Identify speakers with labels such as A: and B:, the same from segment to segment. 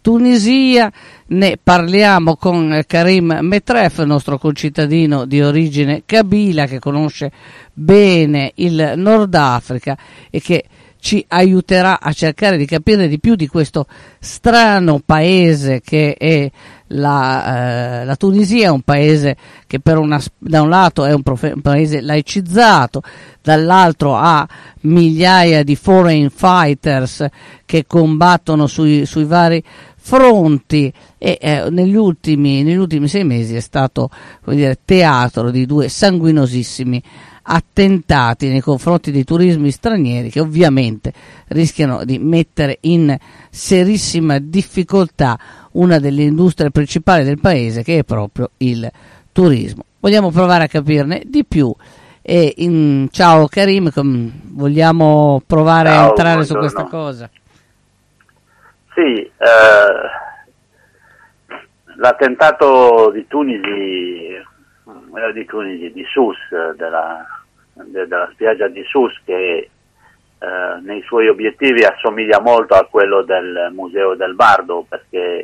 A: Tunisia. Ne parliamo con Karim Metref, nostro concittadino di origine kabila, che conosce bene il Nord Africa e che ci aiuterà a cercare di capire di più di questo strano paese che è la Tunisia, un paese che da un lato è un paese laicizzato, dall'altro ha migliaia di foreign fighters che combattono sui vari fronti e negli ultimi 6 mesi è stato, come dire, teatro di 2 sanguinosissimi attentati nei confronti dei turismi stranieri, che ovviamente rischiano di mettere in serissima difficoltà una delle industrie principali del paese, che è proprio il turismo. Vogliamo provare a capirne di più. Ciao Karim, vogliamo provare a entrare su questa cosa?
B: Sì, l'attentato di Tunisi, di Sousse, della spiaggia di Sousse, che nei suoi obiettivi assomiglia molto a quello del Museo del Bardo, perché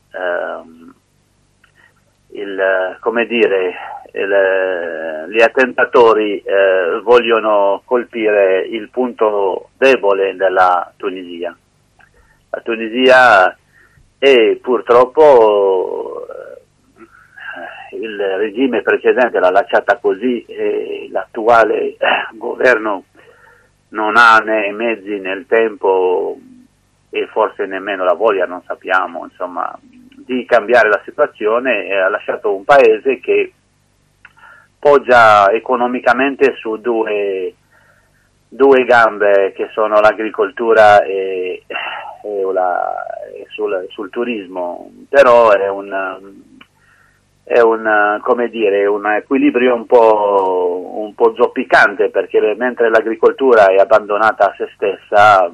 B: gli attentatori vogliono colpire il punto debole della Tunisia. La Tunisia è purtroppo il regime precedente l'ha lasciata così e l'attuale governo non ha né mezzi né il tempo e forse nemmeno la voglia, non sappiamo, insomma, di cambiare la situazione, e ha lasciato un paese che poggia economicamente su due gambe, che sono l'agricoltura e sul turismo, però è un equilibrio un po' zoppicante, perché mentre l'agricoltura è abbandonata a se stessa,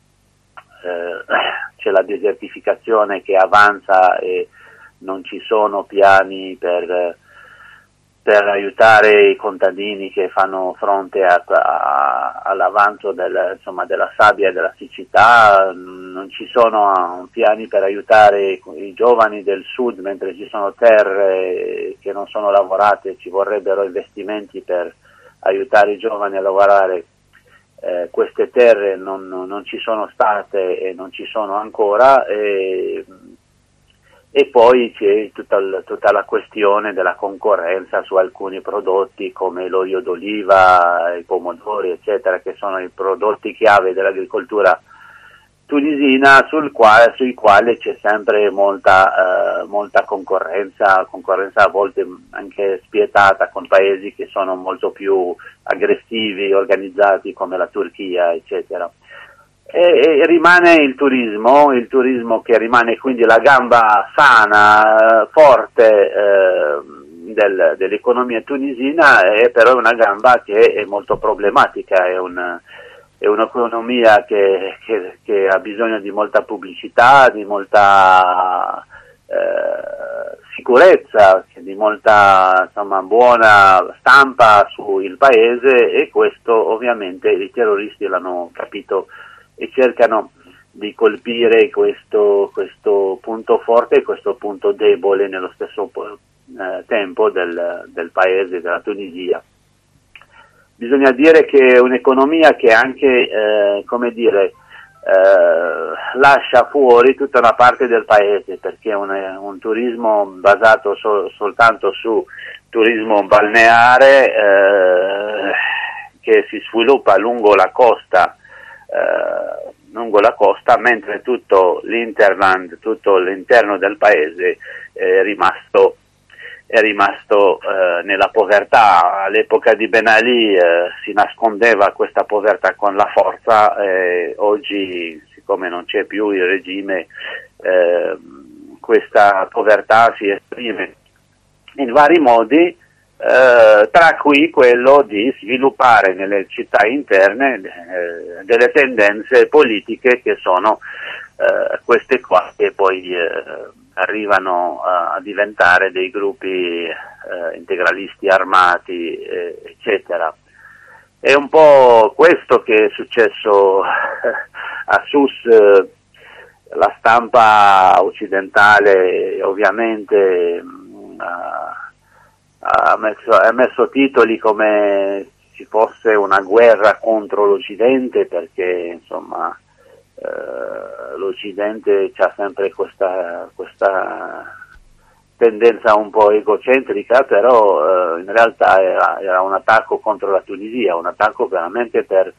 B: c'è la desertificazione che avanza e non ci sono piani per aiutare i contadini che fanno fronte all'avanzo della sabbia e della siccità. Non ci sono piani per aiutare i giovani del sud, mentre ci sono terre che non sono lavorate. Ci vorrebbero investimenti per aiutare i giovani a lavorare. Queste terre non ci sono state e non ci sono ancora, e poi c'è tutta la questione della concorrenza su alcuni prodotti come l'olio d'oliva, i pomodori, eccetera, che sono i prodotti chiave dell'agricoltura tunisina, sui quali c'è sempre molta concorrenza a volte anche spietata, con paesi che sono molto più aggressivi, organizzati, come la Turchia, eccetera. E rimane il turismo che rimane quindi la gamba sana, forte dell'economia tunisina, è però una gamba che è molto problematica, è un'economia che ha bisogno di molta pubblicità, di molta sicurezza, di molta buona stampa sul paese, e questo ovviamente i terroristi l'hanno capito e cercano di colpire questo punto forte e questo punto debole nello stesso tempo del paese, della Tunisia. Bisogna dire che è un'economia che anche, lascia fuori tutta una parte del paese, perché è un turismo basato soltanto su turismo balneare, che si sviluppa lungo la costa, mentre tutto l'interland, tutto l'interno del paese è rimasto nella povertà. All'epoca di Ben Ali si nascondeva questa povertà con la forza, oggi, siccome non c'è più il regime, questa povertà si esprime in vari modi, tra cui quello di sviluppare nelle città interne delle tendenze politiche che sono queste qua, che poi arrivano a diventare dei gruppi integralisti armati, eccetera. È un po' questo che è successo a Sousse, la stampa occidentale ovviamente ha messo titoli come ci fosse una guerra contro l'Occidente, perché insomma l'Occidente c'ha sempre questa tendenza un po' egocentrica, però in realtà era un attacco contro la Tunisia, un attacco veramente per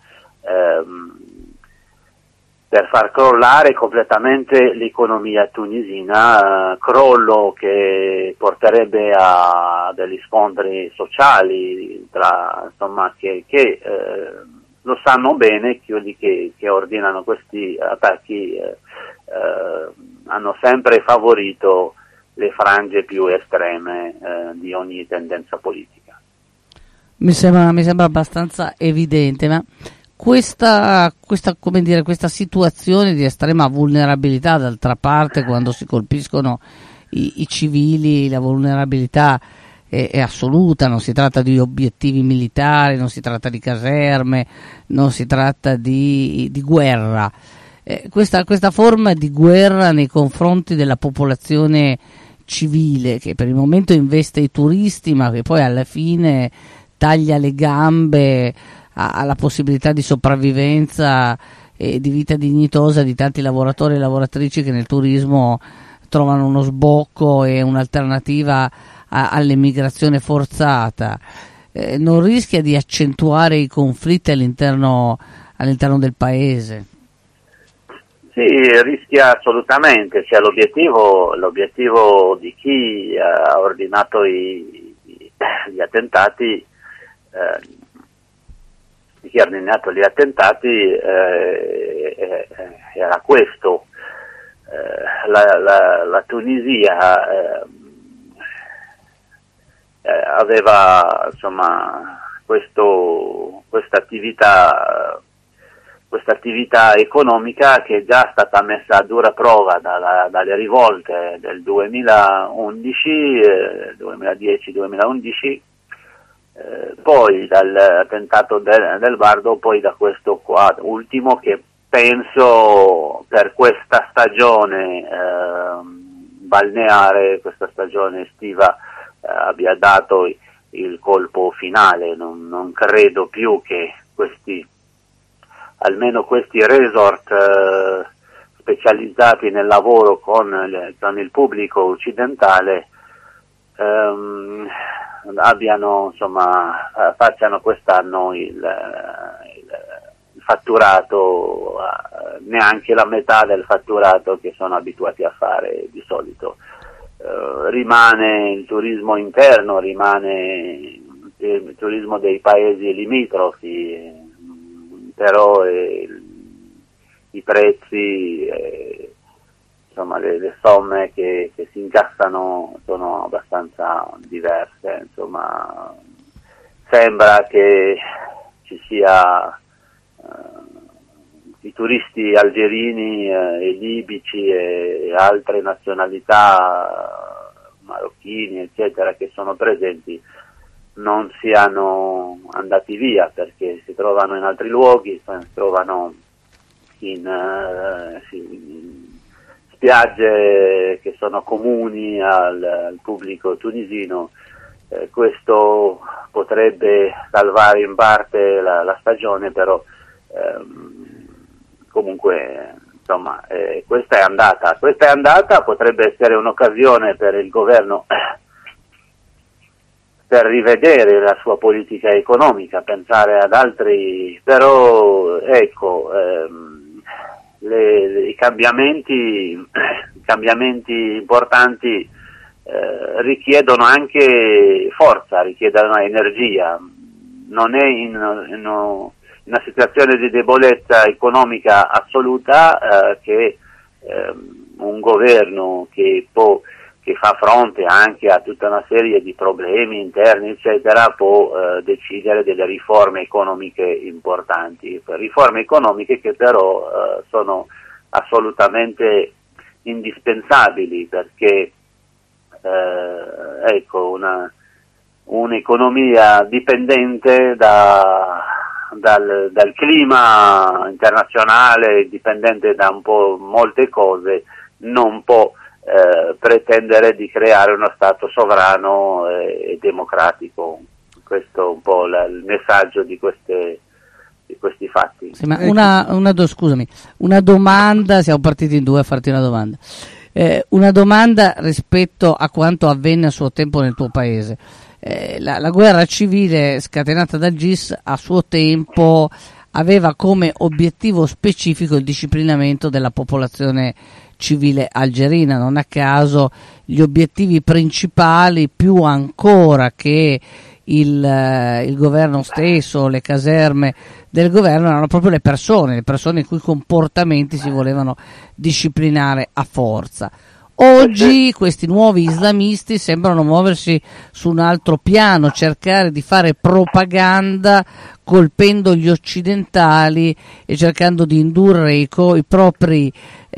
B: far crollare completamente l'economia tunisina, crollo che porterebbe a degli scontri sociali insomma, che lo sanno bene quelli che ordinano questi attacchi, hanno sempre favorito le frange più estreme di ogni tendenza politica.
A: Mi sembra abbastanza evidente, ma questa situazione di estrema vulnerabilità, d'altra parte, quando si colpiscono i civili, la vulnerabilità è assoluta, non si tratta di obiettivi militari, non si tratta di caserme, non si tratta di guerra. Questa forma di guerra nei confronti della popolazione civile, che per il momento investe i turisti, ma che poi alla fine taglia le gambe alla possibilità di sopravvivenza e di vita dignitosa di tanti lavoratori e lavoratrici che nel turismo trovano uno sbocco e un'alternativa all'emigrazione forzata, non rischia di accentuare i conflitti all'interno del paese?
B: Sì, rischia assolutamente, cioè l'obiettivo di chi ha ordinato gli attentati, era questo. La Tunisia aveva insomma questa attività economica che è già stata messa a dura prova dalle rivolte del 2010-2011, poi dall'attentato del Bardo, poi da questo qua ultimo, che penso per questa stagione balneare, questa stagione estiva, abbia dato il colpo finale. Non credo più che almeno questi resort specializzati nel lavoro con il pubblico occidentale facciano quest'anno il fatturato, neanche la metà del fatturato che sono abituati a fare di solito. Rimane il turismo interno, rimane il turismo dei paesi limitrofi, però i prezzi, insomma le somme che si incassano sono abbastanza diverse. Insomma, sembra che ci sia i turisti algerini e libici e altre nazionalità, marocchini eccetera, che sono presenti, non siano andati via, perché si trovano in altri luoghi, si trovano in spiagge che sono comuni al pubblico tunisino. Questo potrebbe salvare in parte la stagione, però comunque insomma questa è andata, potrebbe essere un'occasione per il governo per rivedere la sua politica economica, pensare ad altri, però ecco, i cambiamenti importanti richiedono anche forza, richiedono energia. Non è in una situazione di debolezza economica assoluta che un governo che fa fronte anche a tutta una serie di problemi interni eccetera può decidere delle riforme economiche importanti, riforme economiche che però sono assolutamente indispensabili, perché ecco, un'economia dipendente dal clima internazionale, dipendente da un po' molte cose, non può pretendere di creare uno Stato sovrano e democratico. Questo è un po' il messaggio di questi fatti.
A: Sì, ma scusami, una domanda, siamo partiti in due a farti una domanda. Una domanda rispetto a quanto avvenne a suo tempo nel tuo paese. La guerra civile scatenata dal GIS a suo tempo aveva come obiettivo specifico il disciplinamento della popolazione civile algerina. Non a caso gli obiettivi principali, più ancora che il governo stesso, le caserme del governo, erano proprio le persone i cui comportamenti si volevano disciplinare a forza. Oggi questi nuovi islamisti sembrano muoversi su un altro piano, cercare di fare propaganda colpendo gli occidentali e cercando di indurre i propri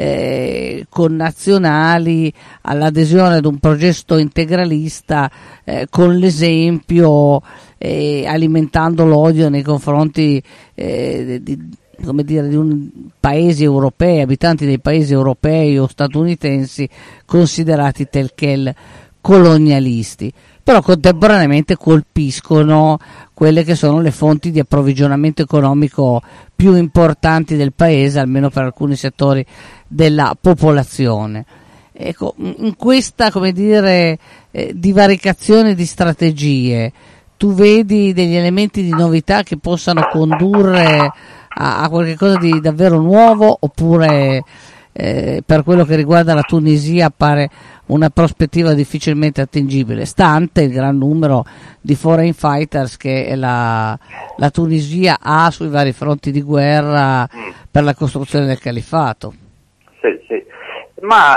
A: connazionali all'adesione ad un progetto integralista con l'esempio, alimentando l'odio nei confronti di paesi europei, abitanti dei paesi europei o statunitensi considerati tel quel colonialisti, però contemporaneamente colpiscono quelle che sono le fonti di approvvigionamento economico più importanti del paese, almeno per alcuni settori della popolazione. Ecco, in questa divaricazione di strategie, tu vedi degli elementi di novità che possano condurre a qualcosa di davvero nuovo, oppure per quello che riguarda la Tunisia appare una prospettiva difficilmente attingibile, stante il gran numero di foreign fighters che la Tunisia ha sui vari fronti di guerra per la costruzione del califfato?
B: Sì. Ma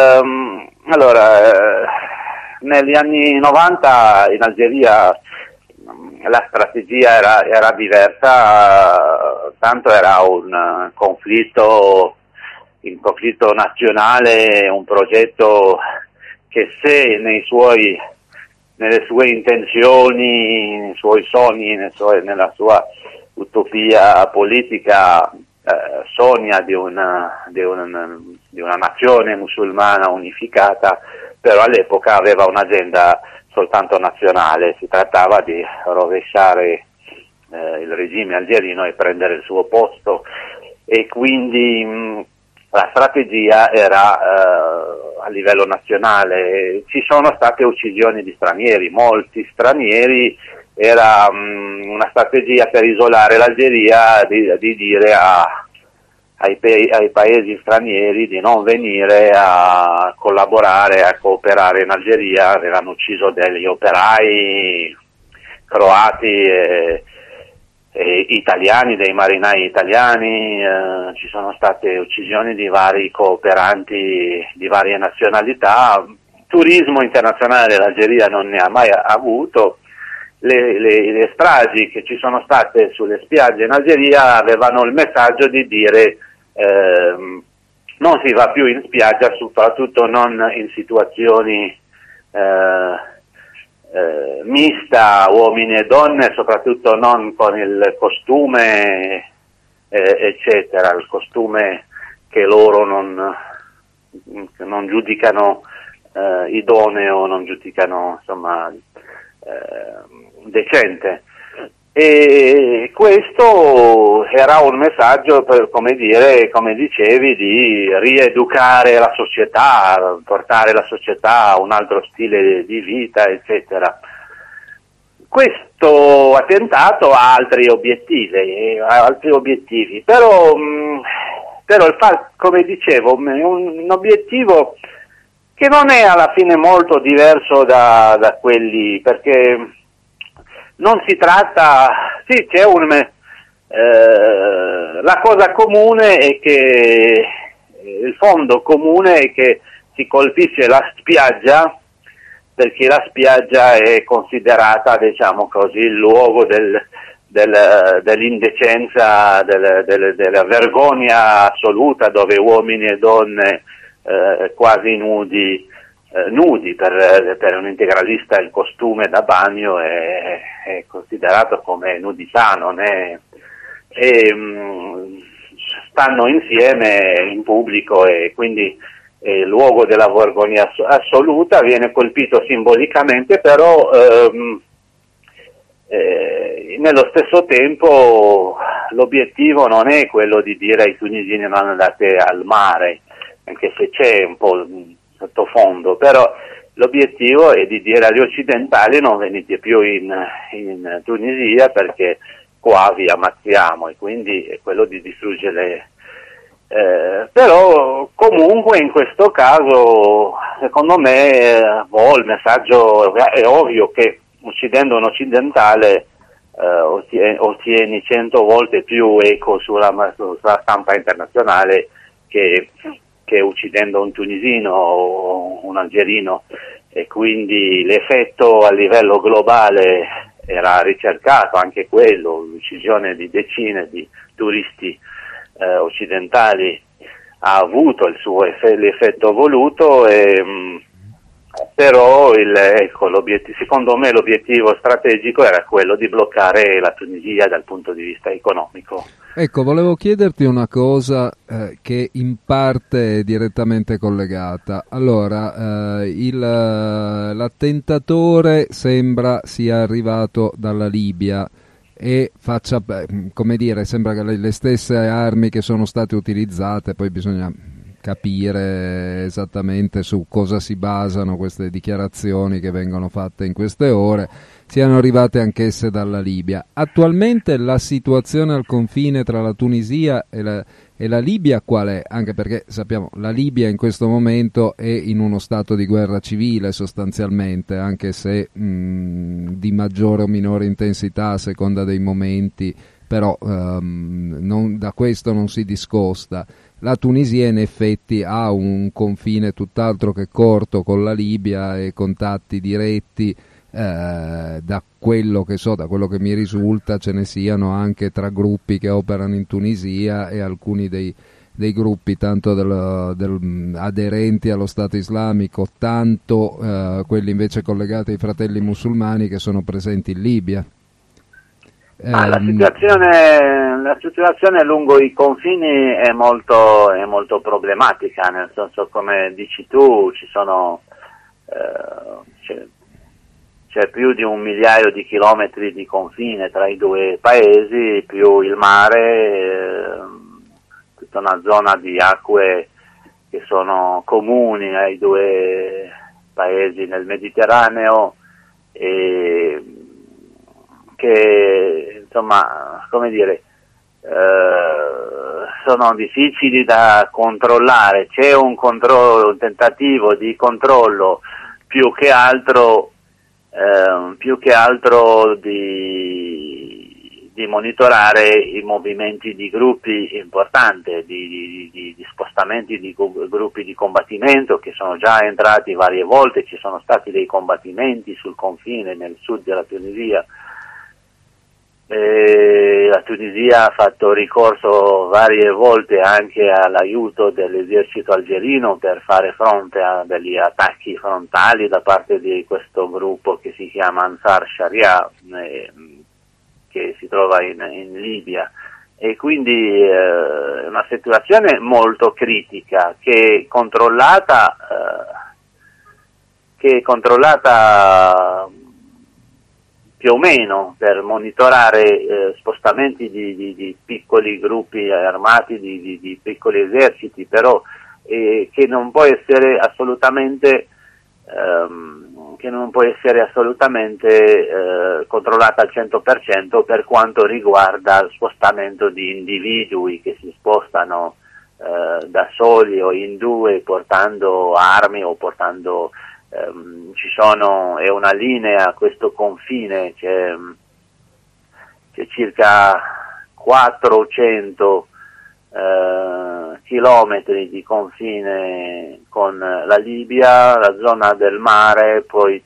B: negli anni 90 in Algeria la strategia era diversa, tanto era un conflitto nazionale, un progetto che se nelle sue intenzioni, nei suoi sogni, nella sua utopia politica sogna di una nazione musulmana unificata, però all'epoca aveva un'agenda soltanto nazionale. Si trattava di rovesciare il regime algerino e prendere il suo posto, e quindi la strategia era a livello nazionale. Ci sono state uccisioni di stranieri, molti stranieri. Era una strategia per isolare l'Algeria, di dire ai paesi stranieri di non venire a collaborare, a cooperare in Algeria. Avevano ucciso degli operai croati e italiani, dei marinai italiani, ci sono state uccisioni di vari cooperanti di varie nazionalità. Turismo internazionale l'Algeria non ne ha mai avuto. Le stragi che ci sono state sulle spiagge in Algeria avevano il messaggio di dire non si va più in spiaggia, soprattutto non in situazioni mista, uomini e donne, soprattutto non con il costume eccetera, il costume che loro non giudicano idoneo, non giudicano decente. E questo era un messaggio come dicevi, di rieducare la società, portare la società a un altro stile di vita, eccetera. Questo attentato ha altri obiettivi, però come dicevo, un obiettivo che non è alla fine molto diverso da quelli, perché non si tratta, sì, c'è la cosa comune è che il fondo comune è che si colpisce la spiaggia, perché la spiaggia è considerata, diciamo così, il luogo dell'indecenza, della vergogna assoluta, dove uomini e donne quasi nudi, per un integralista il costume da bagno è considerato come nudità, non è e stanno insieme in pubblico, e quindi il luogo della vergogna assoluta viene colpito simbolicamente, però nello stesso tempo l'obiettivo non è quello di dire ai tunisini non andate al mare, anche se c'è un po' sottofondo, però l'obiettivo è di dire agli occidentali non venite più in Tunisia perché qua vi ammazziamo, e quindi è quello di distruggere. Però comunque in questo caso secondo me il messaggio è ovvio che uccidendo un occidentale ottieni 100 volte più eco sulla stampa internazionale che uccidendo un tunisino o un algerino, e quindi l'effetto a livello globale era ricercato anche quello, l'uccisione di decine di turisti occidentali ha avuto il suo l'effetto voluto, però secondo me l'obiettivo strategico era quello di bloccare la Tunisia dal punto di vista economico.
C: Ecco, volevo chiederti una cosa che in parte è direttamente collegata. Allora, l'attentatore sembra sia arrivato dalla Libia e sembra che le stesse armi che sono state utilizzate, poi bisogna capire esattamente su cosa si basano queste dichiarazioni che vengono fatte in queste ore, siano arrivate anch'esse dalla Libia. Attualmente la situazione al confine tra la Tunisia e la Libia qual è? Anche perché sappiamo la Libia in questo momento è in uno stato di guerra civile sostanzialmente, anche se di maggiore o minore intensità a seconda dei momenti, però da questo non si discosta. La Tunisia in effetti ha un confine tutt'altro che corto con la Libia e contatti diretti, da quello che so, da quello che mi risulta ce ne siano anche tra gruppi che operano in Tunisia e alcuni dei gruppi tanto aderenti allo Stato islamico, tanto quelli invece collegati ai fratelli musulmani che sono presenti in Libia.
B: La situazione lungo i confini è molto problematica, nel senso, come dici tu, c'è più di 1 migliaio di chilometri di confine tra i due paesi, più il mare, tutta una zona di acque che sono comuni ai due paesi nel Mediterraneo, e che insomma, come dire, sono difficili da controllare. C'è un tentativo di controllo più che altro di monitorare i movimenti di gruppi importanti, di spostamenti di gruppi di combattimento che sono già entrati varie volte. Ci sono stati dei combattimenti sul confine nel sud della Tunisia. La Tunisia ha fatto ricorso varie volte anche all'aiuto dell'esercito algerino per fare fronte a degli attacchi frontali da parte di questo gruppo che si chiama Ansar Sharia, che si trova in Libia, e quindi è una situazione molto critica che è controllata più o meno per monitorare spostamenti di piccoli gruppi armati, di piccoli eserciti, però che non può essere assolutamente controllata al 100% per quanto riguarda il spostamento di individui che si spostano da soli o in due portando armi o portando è una linea a questo confine, c'è circa 400 chilometri di confine con la Libia, la zona del mare, poi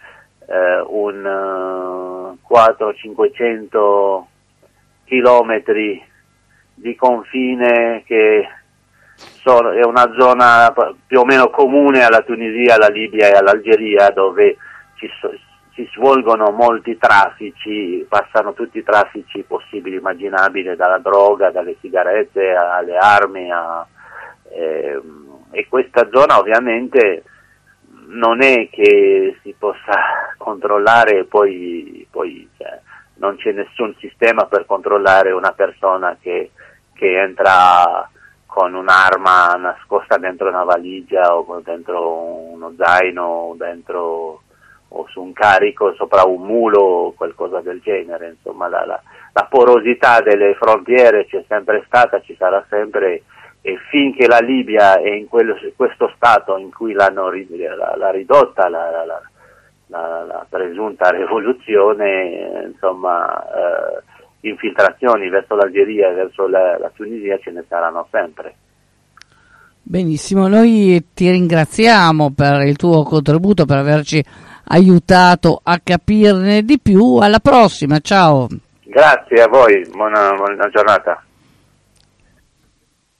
B: un 400-500 chilometri di confine che è una zona più o meno comune alla Tunisia, alla Libia e all'Algeria, dove si svolgono molti traffici, passano tutti i traffici possibili, immaginabili, dalla droga, dalle sigarette alle armi, e questa zona ovviamente non è che si possa controllare, poi cioè, non c'è nessun sistema per controllare una persona che entra con un'arma nascosta dentro una valigia o dentro uno zaino o su un carico sopra un mulo o qualcosa del genere. Insomma, la porosità delle frontiere c'è sempre stata, ci sarà sempre, e finché la Libia è in questo stato in cui l'ha ridotta la presunta rivoluzione, insomma, infiltrazioni verso l'Algeria e verso la Tunisia ce ne saranno sempre.
A: Benissimo, noi ti ringraziamo per il tuo contributo, per averci aiutato a capirne di più. Alla prossima, ciao.
B: Grazie a voi, buona giornata.